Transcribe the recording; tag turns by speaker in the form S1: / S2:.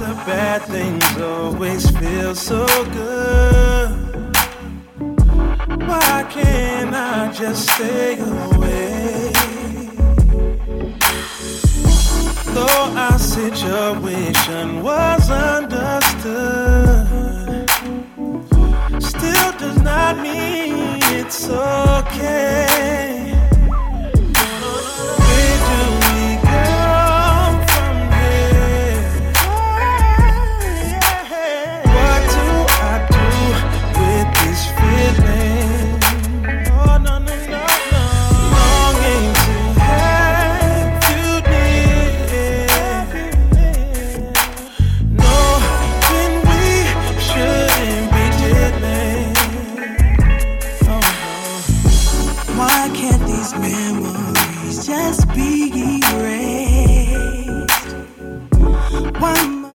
S1: the bad things always feel so good. Why can't I just stay away? Though our situation was understood, still does not mean it's okay.